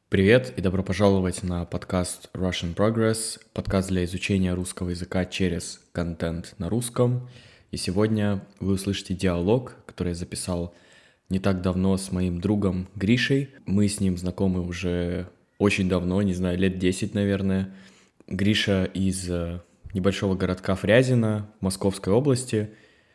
Привет и добро пожаловать на подкаст Russian Progress, подкаст для изучения русского языка через контент на русском. И сегодня вы услышите диалог, который я записал не так давно с моим другом Гришей. Мы с ним знакомы уже очень давно, не знаю, лет 10, наверное. Гриша из небольшого городка Фрязино в Московской области.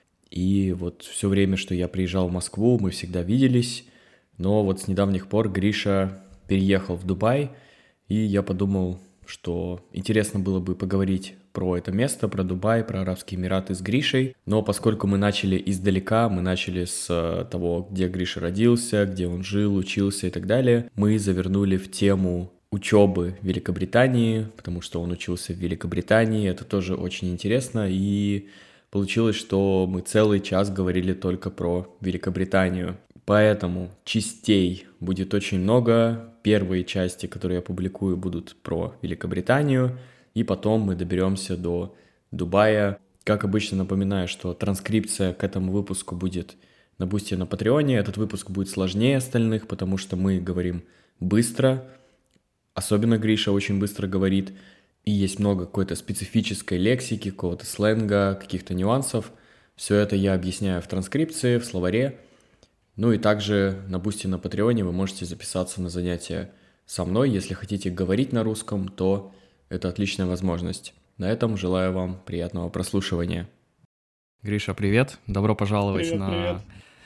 И вот все время, что я приезжал в Москву, мы всегда виделись. Но вот с недавних пор Гриша переехал в Дубай, и я подумал, что интересно было бы поговорить про это место, про Дубай, про Арабские Эмираты с Гришей. Но поскольку мы начали издалека, мы начали с того, где Гриша родился, где он жил, учился и так далее, мы завернули в тему учебы в Великобритании, потому что он учился в Великобритании, это тоже очень интересно, и получилось, что мы целый час говорили только про Великобританию. Поэтому частей будет очень много. Первые части, которые я публикую, будут про Великобританию, и потом мы доберемся до Дубая. Как обычно, напоминаю, что транскрипция к этому выпуску будет на Бусти на Патреоне. Этот выпуск будет сложнее остальных, потому что мы говорим быстро. Особенно Гриша очень быстро говорит, и есть много какой-то специфической лексики, какого-то сленга, каких-то нюансов. Все это я объясняю в транскрипции, в словаре. Ну и также на Бусти на Патреоне вы можете записаться на занятия со мной. Если хотите говорить на русском, то это отличная возможность. На этом желаю вам приятного прослушивания. Гриша, привет. Добро пожаловать Привет, привет. на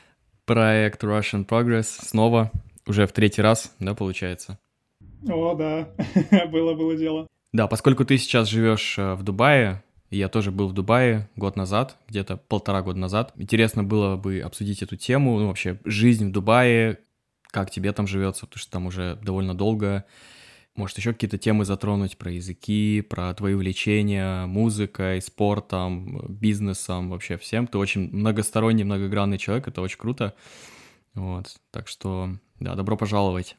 проект Russian Progress. Снова, уже в третий раз, да, получается? О, да, было дело. Да, поскольку ты сейчас живешь в Дубае, и я тоже был в Дубае год назад, где-то 1,5 года назад. Интересно было бы обсудить эту тему, ну вообще жизнь в Дубае, как тебе там живется, потому что там уже довольно долго. Может, еще какие-то темы затронуть про языки, про твои увлечения, музыкой, спортом, бизнесом, вообще всем. Ты очень многосторонний, многогранный человек, это очень круто. Вот, так что, да, добро пожаловать.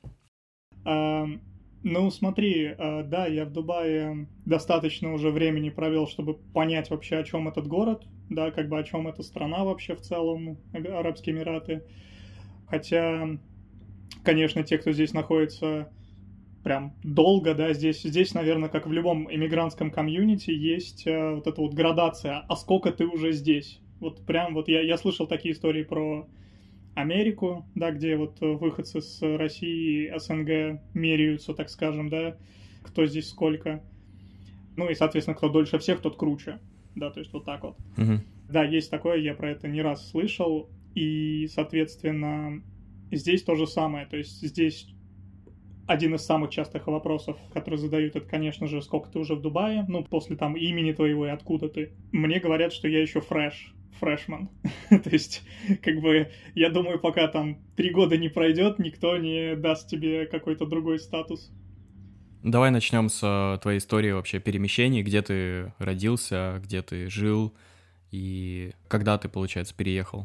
Ну, смотри, да, я в Дубае достаточно уже времени провел, чтобы понять вообще, о чем этот город, да, как бы о чем эта страна вообще в целом, Арабские Эмираты. Хотя, конечно, те, кто здесь находится прям долго, да, здесь, наверное, как в любом иммигрантском комьюнити, есть вот эта вот градация, а сколько ты уже здесь? Вот прям вот я слышал такие истории про Америку, да, где вот выходцы с России, СНГ меряются, так скажем, да, кто здесь сколько. Ну и, соответственно, кто дольше всех, тот круче, да, то есть вот так вот. Угу. Да, есть такое, я про это не раз слышал, и, соответственно, здесь то же самое, то есть здесь один из самых частых вопросов, которые задают, это, конечно же, сколько ты уже в Дубае, ну, после там имени твоего и откуда ты. Мне говорят, что я еще фрешман. То есть, как бы, я думаю, пока там 3 года не пройдет, никто не даст тебе какой-то другой статус. Давай начнем с твоей истории вообще перемещений, где ты родился, где ты жил и когда ты, получается, переехал.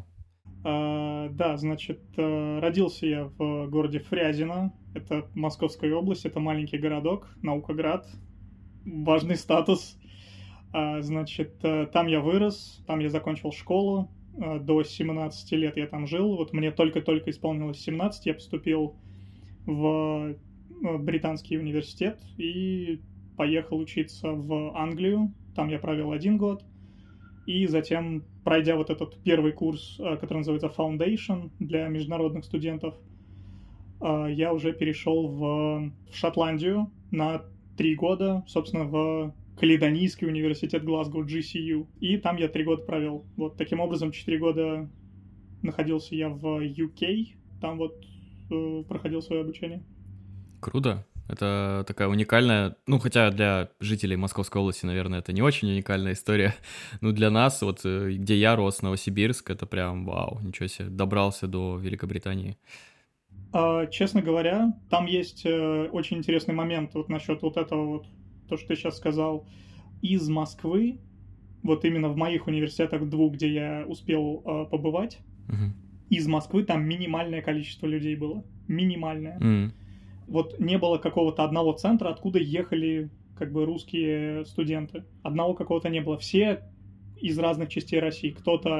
Да, значит, родился я в городе Фрязино, это Московская область, это маленький городок, Наукоград, важный статус. Значит, там я вырос, там я закончил школу, до 17 лет я там жил, вот мне только-только исполнилось 17, я поступил в британский университет и поехал учиться в Англию, там я провел 1 год, и затем, пройдя вот этот первый курс, который называется Foundation для международных студентов, я уже перешел в Шотландию на 3 года, собственно, в Каледонийский университет Глазго, GCU. И там я 3 года провел. Вот таким образом 4 года находился я в UK, там вот проходил свое обучение. Круто. Это такая уникальная, ну, хотя для жителей Московской области, наверное, это не очень уникальная история, но для нас, вот где я рос, Новосибирск, это прям вау, ничего себе, добрался до Великобритании. Честно говоря, там есть очень интересный момент вот насчет вот этого вот, то, что ты сейчас сказал. Из Москвы, вот именно в моих университетах 2, где я успел побывать, из Москвы там минимальное количество людей было. Минимальное. Вот не было какого-то одного центра, откуда ехали как бы русские студенты. Одного какого-то не было. Все из разных частей России. Кто-то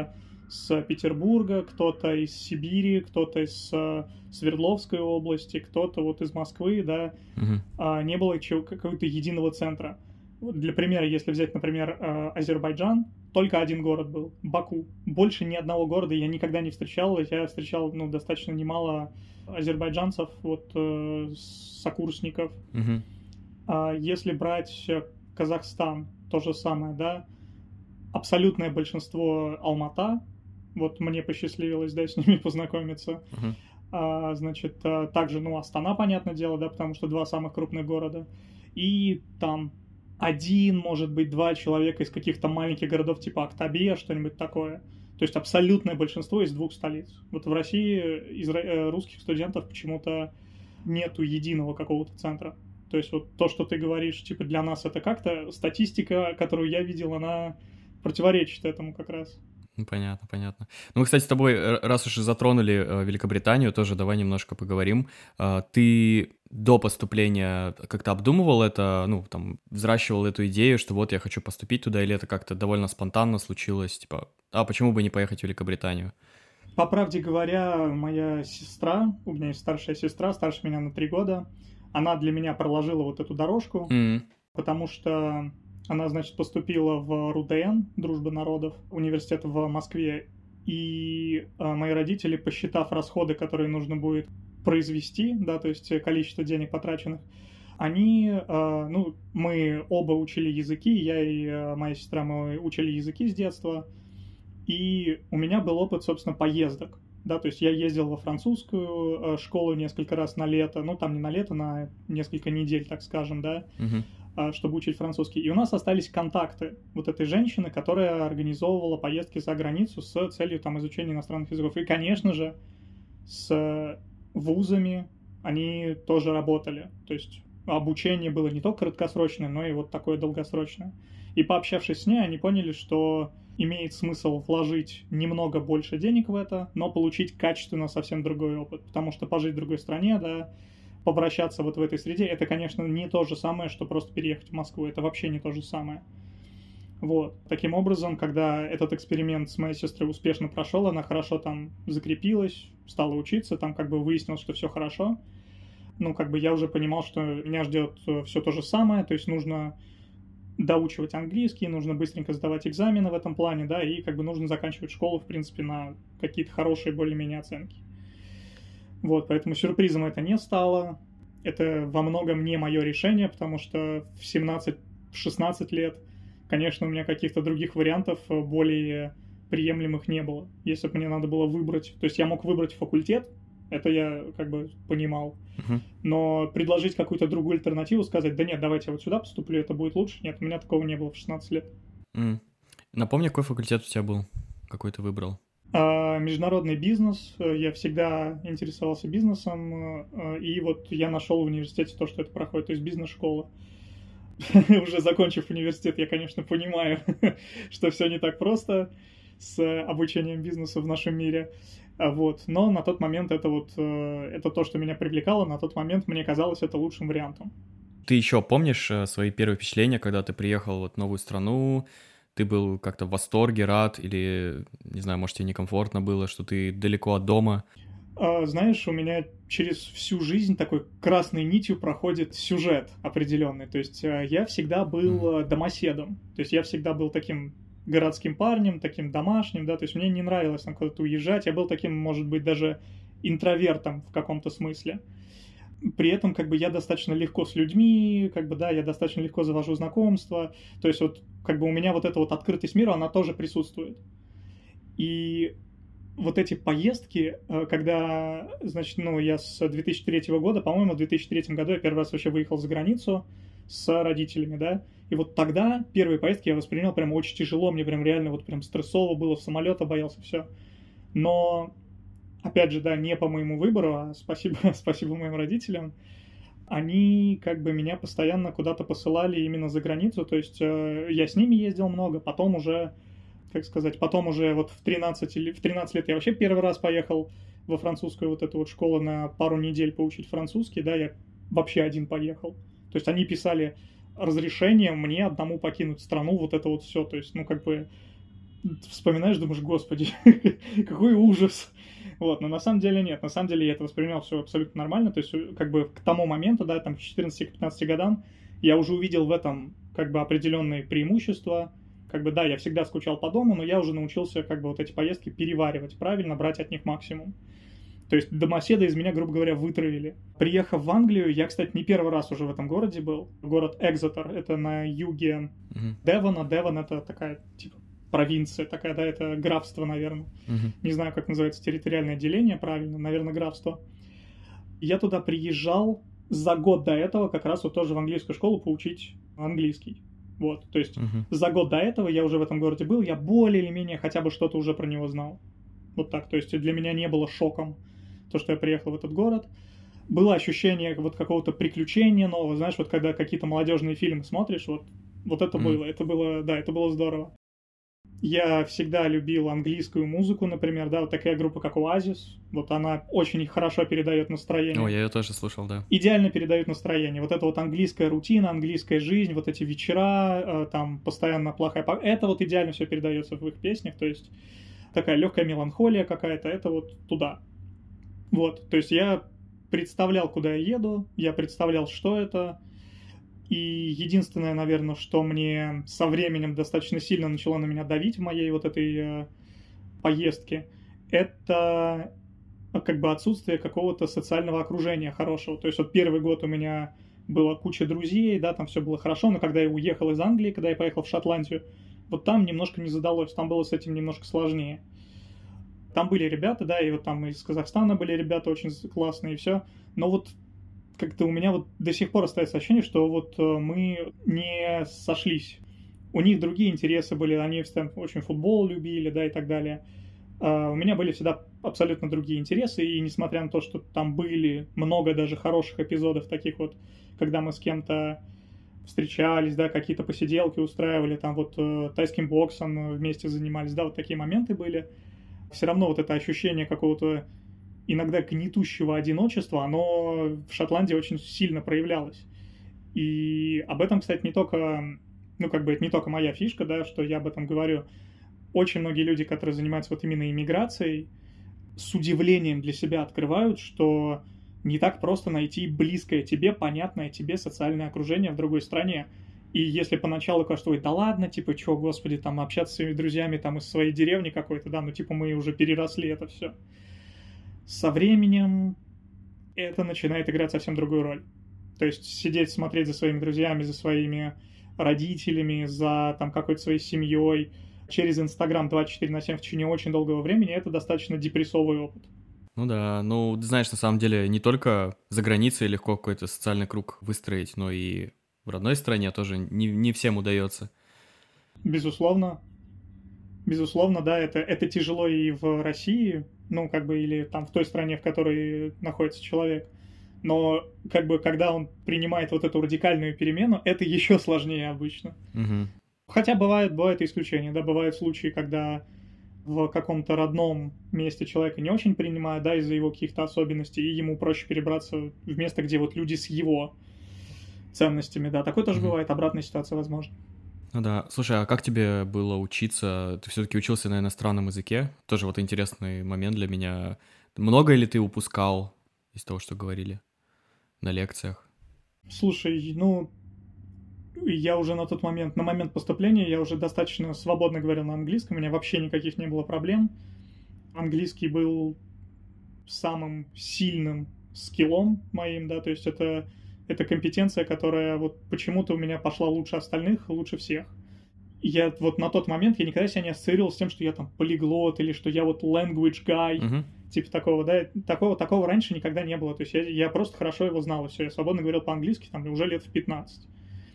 с Петербурга, кто-то из Сибири, кто-то из Свердловской области, кто-то вот из Москвы, да, не было какого-то единого центра. Вот для примера, если взять, например, Азербайджан, только один город был, Баку. Больше ни одного города я никогда не встречал. Я встречал, достаточно немало азербайджанцев, вот, сокурсников. Если брать Казахстан, то же самое, да, абсолютное большинство Алмата, вот мне посчастливилось, да, с ними познакомиться. Значит, также, Астана, понятное дело, да, потому что 2 самых крупных города. И там 1, может быть, 2 человека из каких-то маленьких городов типа Актабе, что-нибудь такое. То есть абсолютное большинство из 2 столиц. Вот в России из русских студентов почему-то нету единого какого-то центра. То есть вот то, что ты говоришь, типа для нас это как-то, статистика, которую я видел, она противоречит этому как раз. Понятно. Мы, кстати, с тобой, раз уж и затронули Великобританию, тоже давай немножко поговорим. Ты до поступления как-то обдумывал это, взращивал эту идею, что вот я хочу поступить туда, или это как-то довольно спонтанно случилось, типа, почему бы не поехать в Великобританию? По правде говоря, моя сестра, у меня есть старшая сестра, старше меня на 3 года, она для меня проложила вот эту дорожку, потому что она, значит, поступила в РУДН, Дружба народов, университет в Москве, и мои родители, посчитав расходы, которые нужно будет произвести, да, то есть количество денег потраченных, мы оба учили языки, я и моя сестра, мы учили языки с детства, и у меня был опыт, собственно, поездок, да, то есть я ездил во французскую школу несколько раз на лето, там не на лето, на несколько недель, так скажем, да, чтобы учить французский. И у нас остались контакты вот этой женщины, которая организовывала поездки за границу с целью изучения иностранных языков. И, конечно же, с вузами они тоже работали. То есть обучение было не только краткосрочное, но и вот такое долгосрочное. И пообщавшись с ней, они поняли, что имеет смысл вложить немного больше денег в это, но получить качественно совсем другой опыт. Потому что пожить в другой стране, да, повращаться вот в этой среде, это, конечно, не то же самое, что просто переехать в Москву. Это вообще не то же самое. Вот. Таким образом, когда этот эксперимент с моей сестрой успешно прошел, она хорошо там закрепилась, стала учиться, там выяснилось, что все хорошо. Я уже понимал, что меня ждет все то же самое, то есть нужно доучивать английский, нужно быстренько сдавать экзамены в этом плане, да, и нужно заканчивать школу, в принципе, на какие-то хорошие более-менее оценки. Вот, поэтому сюрпризом это не стало. Это во многом не мое решение, потому что в 17-16 лет, конечно, у меня каких-то других вариантов более приемлемых не было. Если бы мне надо было выбрать... То есть я мог выбрать факультет, это я понимал. Но предложить какую-то другую альтернативу, сказать, да нет, давайте я вот сюда поступлю, это будет лучше. Нет, у меня такого не было в 16 лет. Напомни, какой факультет у тебя был? Какой ты выбрал? Международный бизнес. Я всегда интересовался бизнесом, и вот я нашел в университете то, что это проходит, то есть бизнес-школа. Уже закончив университет, я, конечно, понимаю, что все не так просто с обучением бизнесу в нашем мире. Вот. Но на тот момент это то, что меня привлекало, на тот момент мне казалось это лучшим вариантом. Ты еще помнишь свои первые впечатления, когда ты приехал в новую страну? Ты был как-то в восторге, рад, или, не знаю, может, тебе некомфортно было, что ты далеко от дома? Знаешь, у меня через всю жизнь такой красной нитью проходит сюжет определенный. То есть я всегда был домоседом. То есть я всегда был таким городским парнем, таким домашним, да, то есть мне не нравилось куда-то уезжать. Я был таким, может быть, даже интровертом в каком-то смысле. При этом я достаточно легко с людьми, я достаточно легко завожу знакомства. То есть у меня эта открытость мира, она тоже присутствует. И вот эти поездки, когда, значит, я с 2003 года, по-моему, в 2003 году я первый раз вообще выехал за границу с родителями, да, и вот тогда первые поездки я воспринял прям очень тяжело, мне прям реально прям стрессово было, в самолета боялся, все. Но, опять же, да, не по моему выбору, а спасибо моим родителям, они меня постоянно куда-то посылали именно за границу, то есть я с ними ездил много, потом уже в 13 лет я вообще первый раз поехал во французскую эту школу на пару недель поучить французский, да, я вообще один поехал. То есть они писали разрешение мне одному покинуть страну, все. То есть, вспоминаешь, думаешь, господи, какой ужас. Вот, но на самом деле нет. На самом деле я это воспринимал все абсолютно нормально. То есть, как бы к тому моменту, да, там, к 14-15 годам, я уже увидел в этом, как бы, определенные преимущества. Как бы, да, я всегда скучал по дому, но я уже научился, как бы, вот эти поездки переваривать правильно, брать от них максимум. То есть домоседа из меня, грубо говоря, вытравили. Приехав в Англию, я, кстати, не первый раз уже в этом городе был. Город Экзетер, это на юге Девона. Девон — это такая, типа, провинция такая, да, это графство, наверное. Не знаю, как называется территориальное деление правильно, наверное, графство. Я туда приезжал за год до этого как раз вот тоже в английскую школу поучить английский. Вот, то есть за год до этого я уже в этом городе был, я более или менее хотя бы что-то уже про него знал. Вот так, то есть для меня не было шоком то, что я приехал в этот город. Было ощущение вот какого-то приключения нового, знаешь, вот когда какие-то молодежные фильмы смотришь, вот это было, да, это было здорово. Я всегда любил английскую музыку, например, да, вот такая группа, как Oasis, вот она очень хорошо передает настроение. О, я ее тоже слушал, да. Идеально передает настроение. Вот это вот английская рутина, английская жизнь, вот эти вечера, там постоянно плохая погода, это вот идеально все передается в их песнях, то есть такая легкая меланхолия какая-то, это вот туда. Вот, то есть я представлял, куда я еду, я представлял, что это, и единственное, наверное, что мне со временем достаточно сильно начало на меня давить в моей вот этой поездке, это как бы отсутствие какого-то социального окружения хорошего. То есть вот первый год у меня была куча друзей, да, там все было хорошо, но когда я уехал из Англии, когда я поехал в Шотландию, вот там немножко не задалось, там было с этим немножко сложнее. Там были ребята, да, и вот там из Казахстана были ребята очень классные и все, но вот как-то у меня вот до сих пор остается ощущение, что вот мы не сошлись. У них другие интересы были, они очень футбол любили, да, и так далее. У меня были всегда абсолютно другие интересы, и несмотря на то, что там были много даже хороших эпизодов таких вот, когда мы с кем-то встречались, да, какие-то посиделки устраивали, там вот тайским боксом вместе занимались, да, вот такие моменты были. Все равно вот это ощущение какого-то иногда гнетущего одиночества, оно в Шотландии очень сильно проявлялось. И об этом, кстати, не только, ну, как бы это не только моя фишка, да, что я об этом говорю. Очень многие люди, которые занимаются вот именно иммиграцией, с удивлением для себя открывают, что не так просто найти близкое тебе, понятное тебе социальное окружение в другой стране. И если поначалу кажется, ой, да ладно, типа, чё, господи, там, общаться с своими друзьями там из своей деревни какой-то, да, ну, типа, мы уже переросли это все. Со временем это начинает играть совсем другую роль. То есть сидеть, смотреть за своими друзьями, за своими родителями, за там какой-то своей семьей через Инстаграм 24/7 в течение очень долгого времени, это достаточно депрессовый опыт. Ну да, ну, ты знаешь, на самом деле не только за границей легко какой-то социальный круг выстроить, но и в родной стране тоже не всем удается. Безусловно. Безусловно, да, это тяжело и в России, ну, как бы, или там в той стране, в которой находится человек. Но, как бы, когда он принимает вот эту радикальную перемену, это еще сложнее обычно. Угу. Хотя бывают исключения, да, бывают случаи, когда в каком-то родном месте человека не очень принимают, да, из-за его каких-то особенностей, и ему проще перебраться в место, где вот люди с его ценностями, да. Такое тоже бывает, обратная ситуация возможна. Ну да. Слушай, а как тебе было учиться? Ты все-таки учился на иностранном языке? Тоже вот интересный момент для меня. Много ли ты упускал из того, что говорили на лекциях? Слушай, ну, я уже на момент поступления, я уже достаточно свободно говорил на английском, у меня вообще никаких не было проблем. Английский был самым сильным скиллом моим, да, то есть это компетенция, которая вот почему-то у меня пошла лучше остальных, лучше всех. Я вот на тот момент, я никогда себя не ассоциировал с тем, что я там полиглот или что я вот language guy, типа такого, да, такого раньше никогда не было, то есть я просто хорошо его знал, и все, я свободно говорил по-английски, там, уже лет в 15.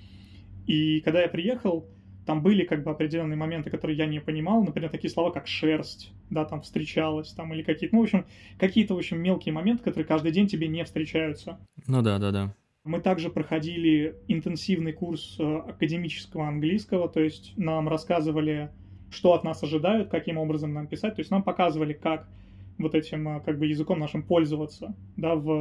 И когда я приехал, там были как бы определенные моменты, которые я не понимал, например, такие слова, как шерсть, да, там встречалась, там, или какие-то, ну, в общем, какие-то, в общем, мелкие моменты, которые каждый день тебе не встречаются. Ну да. Мы также проходили интенсивный курс академического английского, то есть нам рассказывали, что от нас ожидают, каким образом нам писать, то есть нам показывали, как вот этим как бы языком нашим пользоваться, да, в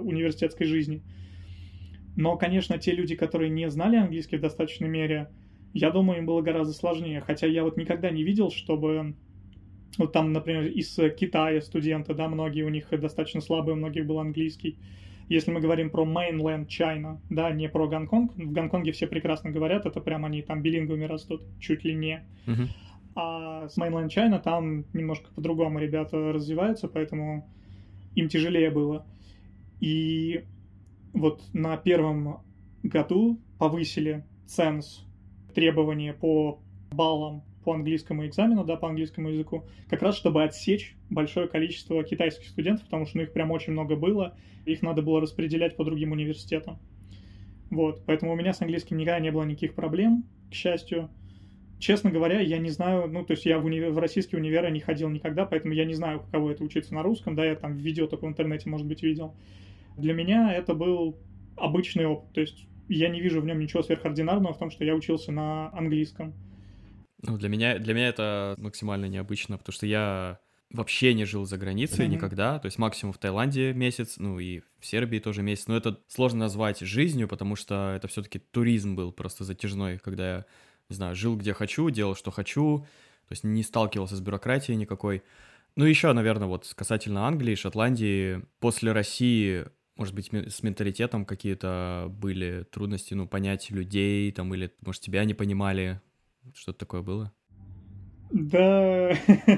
университетской жизни. Но, конечно, те люди, которые не знали английский в достаточной мере, Я думаю, им было гораздо сложнее. Хотя я вот никогда не видел, чтобы... Вот там, например, из Китая студенты, да, многие у них достаточно слабый, у многих был английский. Если мы говорим про mainland China, да, не про Гонконг, в Гонконге все прекрасно говорят, это прям они там билингвами растут, чуть ли не. А с mainland China там немножко по-другому ребята развиваются, поэтому им тяжелее было. И вот на первом году повысили ценз, требования по баллам по английскому экзамену, да, по английскому языку, как раз чтобы отсечь большое количество китайских студентов, потому что их прям очень много было, их надо было распределять по другим университетам. Вот, поэтому у меня с английским никогда не было никаких проблем, к счастью. Честно говоря, я не знаю, ну, то есть я в российские универы не ходил никогда, поэтому я не знаю, каково это учиться на русском, да, я там видео только в интернете, может быть, видел. Для меня это был обычный опыт, то есть я не вижу в нем ничего сверхординарного в том, что я учился на английском. Ну, для меня это максимально необычно, потому что я вообще не жил за границей никогда, то есть максимум в Таиланде месяц, ну и в Сербии тоже месяц, но это сложно назвать жизнью, потому что это все-таки туризм был просто затяжной, когда я, не знаю, жил где хочу, делал что хочу, то есть не сталкивался с бюрократией никакой. Ну, еще, наверное, вот касательно Англии, Шотландии, после России, может быть, с менталитетом какие-то были трудности, ну, понять людей там, или, может, тебя не понимали. Что-то такое было? Да,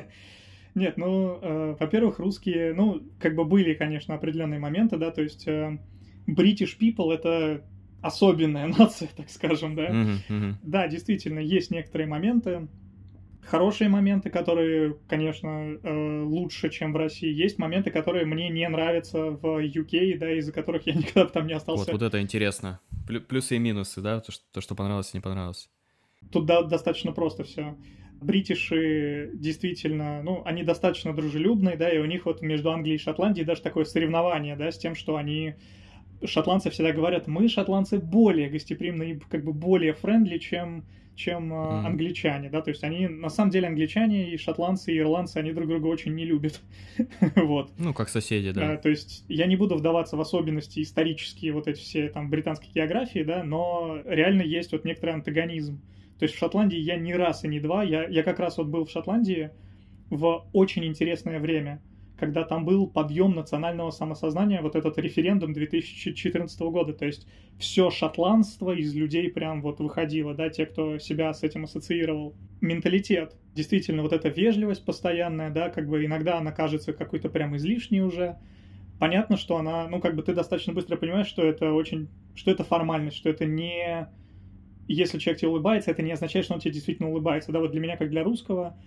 нет, ну, во-первых, русские, ну, как бы были, конечно, определенные моменты, да, то есть British people — это особенная нация, так скажем, да. Да, действительно, есть некоторые моменты, хорошие моменты, которые, конечно, лучше, чем в России. Есть моменты, которые мне не нравятся в UK, да, из-за которых я никогда там не остался. Вот это интересно. Плюсы и минусы, да, то, что понравилось и не понравилось. Тут достаточно просто все. Бритиши действительно, ну, они достаточно дружелюбные, да, и у них вот между Англией и Шотландией даже такое соревнование, да, с тем, что они... Шотландцы всегда говорят, мы, шотландцы, более гостеприимные, как бы более френдли, чем англичане, да, то есть они, на самом деле, англичане и шотландцы, и ирландцы, они друг друга очень не любят, вот. Ну, как соседи, да. То есть я не буду вдаваться в особенности исторические вот эти все там британские географии, да, но реально есть вот некоторый антагонизм. То есть в Шотландии я ни раз и ни два, я как раз вот был в Шотландии в очень интересное время, когда там был подъем национального самосознания, вот этот референдум 2014 года, то есть все шотландство из людей прям вот выходило, да, те, кто себя с этим ассоциировал. Менталитет, действительно, вот эта вежливость постоянная, да, как бы иногда она кажется какой-то прям излишней уже. Понятно, что она, ну, как бы ты достаточно быстро понимаешь, что это очень, что это формальность, что это не... Если человек тебе улыбается, это не означает, что он тебе действительно улыбается. Да, вот для меня, как для русского,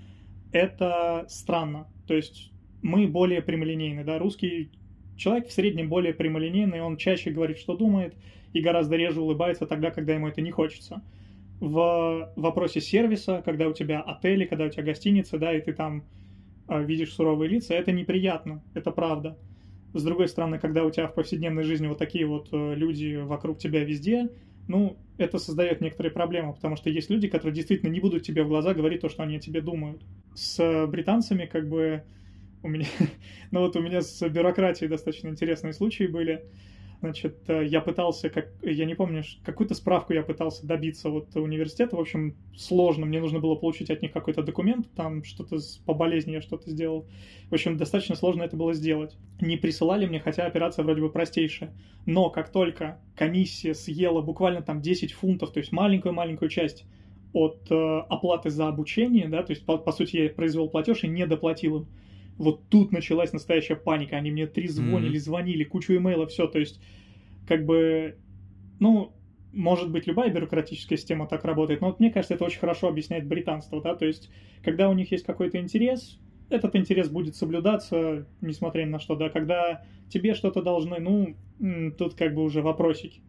это странно. То есть мы более прямолинейны, да, русский человек в среднем более прямолинейный, он чаще говорит, что думает, и гораздо реже улыбается тогда, когда ему это не хочется. В вопросе сервиса, когда у тебя отели, когда у тебя гостиницы, да, и ты там видишь суровые лица, это неприятно, это правда. С другой стороны, когда у тебя в повседневной жизни вот такие вот люди вокруг тебя везде, ну, это создает некоторые проблемы, потому что есть люди, которые действительно не будут тебе в глаза говорить то, что они о тебе думают. С британцами как бы у меня... ну вот у меня с бюрократией достаточно интересные случаи были. Значит, я пытался, я не помню, какую-то справку я пытался добиться вот университета. В общем, сложно. Мне нужно было получить от них какой-то документ, там что-то по болезни я что-то сделал. В общем, достаточно сложно это было сделать. Не присылали мне, хотя операция вроде бы простейшая. Но как только комиссия съела буквально там 10 фунтов, то есть маленькую-маленькую часть от оплаты за обучение, да, то есть, по сути, я произвел платеж и не доплатил им. Вот тут началась настоящая паника. Они мне звонили, кучу имейлов, все. То есть, как бы, ну, может быть, любая бюрократическая система так работает, но вот мне кажется, это очень хорошо объясняет британство, да, то есть, когда у них есть какой-то интерес, этот интерес будет соблюдаться, несмотря ни на что, да, когда тебе что-то должны, ну, тут как бы уже вопросики.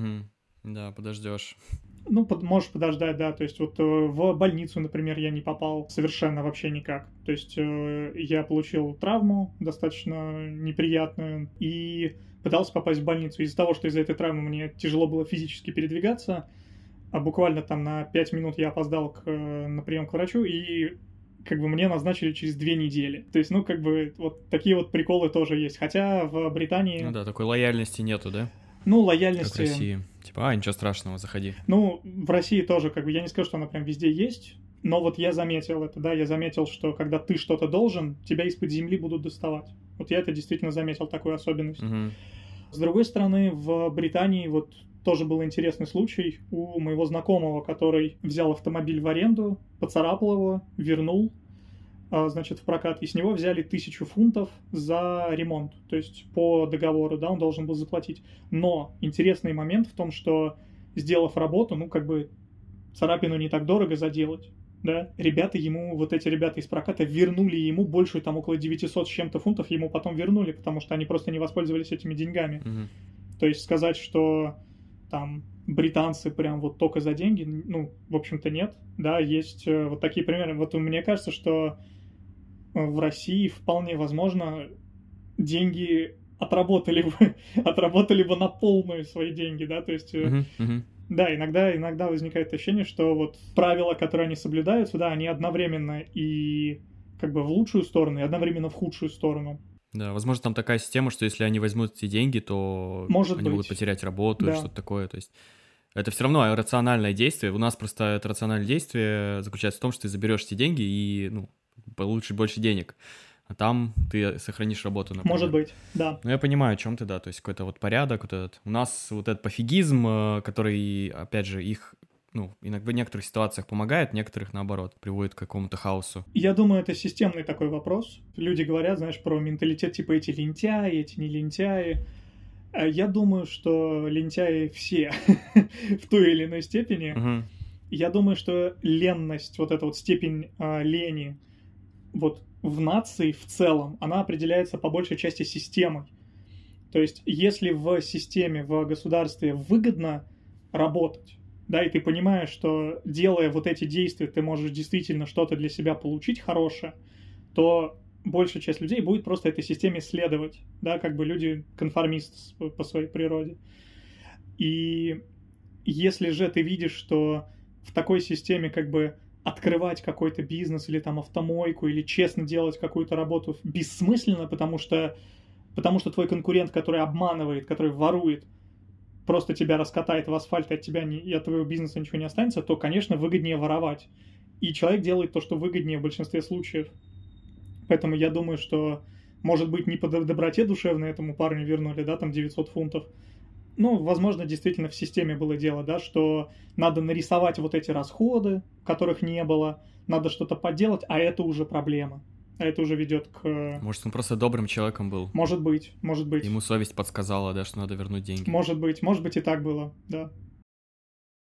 Да, подождешь. Ну, можешь подождать, да, то есть вот в больницу, например, я не попал совершенно вообще никак. То есть я получил травму достаточно неприятную и пытался попасть в больницу. Из-за того, что из-за этой травмы мне тяжело было физически передвигаться, а буквально там на 5 минут я опоздал на прием к врачу, и как бы мне назначили через 2 недели. То есть, ну, как бы вот такие вот приколы тоже есть. Хотя в Британии... Ну да, такой лояльности нету, да? Ну, лояльности... Как в России. типа, ничего страшного, заходи. Ну, в России тоже, как бы, я не скажу, что она прям везде есть, но вот я заметил это, да, я заметил, что когда ты что-то должен, тебя из-под земли будут доставать. Вот я это действительно заметил, такую особенность. Мгм. С другой стороны, в Британии вот тоже был интересный случай у моего знакомого, который взял автомобиль в аренду, поцарапал его, вернул, значит, в прокат, и с него взяли 1000 фунтов за ремонт. То есть по договору, да, он должен был заплатить. Но интересный момент в том, что, сделав работу, ну, как бы, царапину не так дорого заделать, да, ребята ему, вот эти ребята из проката вернули ему большую, там, около 900 с чем-то фунтов ему потом вернули, потому что они просто не воспользовались этими деньгами. Мгм. То есть сказать, что там британцы прям вот только за деньги, ну, в общем-то, нет, да, есть вот такие примеры. Вот мне кажется, что в России вполне возможно деньги отработали бы на полную свои деньги, да, то есть, Мгм. Мгм. да, иногда возникает ощущение, что вот правила, которые они соблюдаются, да, они одновременно и как бы в лучшую сторону, и одновременно в худшую сторону. Да, возможно, там такая система, что если они возьмут эти деньги, то Может они могут быть. потерять работу или Да. что-то такое. То есть это все равно рациональное действие. У нас просто это рациональное действие заключается в том, что ты заберешь эти деньги и, ну, получишь больше денег. А там ты сохранишь работу, например. Может быть, да. Ну, я понимаю, о чем ты, да. То есть какой-то вот порядок вот этот. У нас вот этот пофигизм, который, опять же, их, ну, иногда в некоторых ситуациях помогает, в некоторых, наоборот, приводит к какому-то хаосу. Я думаю, это системный такой вопрос. Люди говорят, знаешь, про менталитет, типа эти лентяи, эти не лентяи. А я думаю, что лентяи все в той или иной степени. Мгм. Я думаю, что ленность, вот эта вот степень лени, вот в нации в целом, она определяется по большей части системой. То есть, если в системе, в государстве выгодно работать, да, и ты понимаешь, что делая вот эти действия, ты можешь действительно что-то для себя получить хорошее, то большая часть людей будет просто этой системе следовать, да, как бы люди конформисты по своей природе. И если же ты видишь, что в такой системе как бы открывать какой-то бизнес или там автомойку, или честно делать какую-то работу бессмысленно, потому что твой конкурент, который обманывает, который ворует, просто тебя раскатает в асфальт, и от тебя и от твоего бизнеса ничего не останется, то, конечно, выгоднее воровать. И человек делает то, что выгоднее в большинстве случаев. Поэтому я думаю, что, может быть, не по доброте душевной этому парню вернули, да, там 900 фунтов. Ну, возможно, действительно в системе было дело, да, что надо нарисовать вот эти расходы, которых не было, надо что-то поделать, а это уже проблема. А это уже ведет к... Может, он просто добрым человеком был. Может быть. Ему совесть подсказала, да, что надо вернуть деньги. Может быть и так было, да.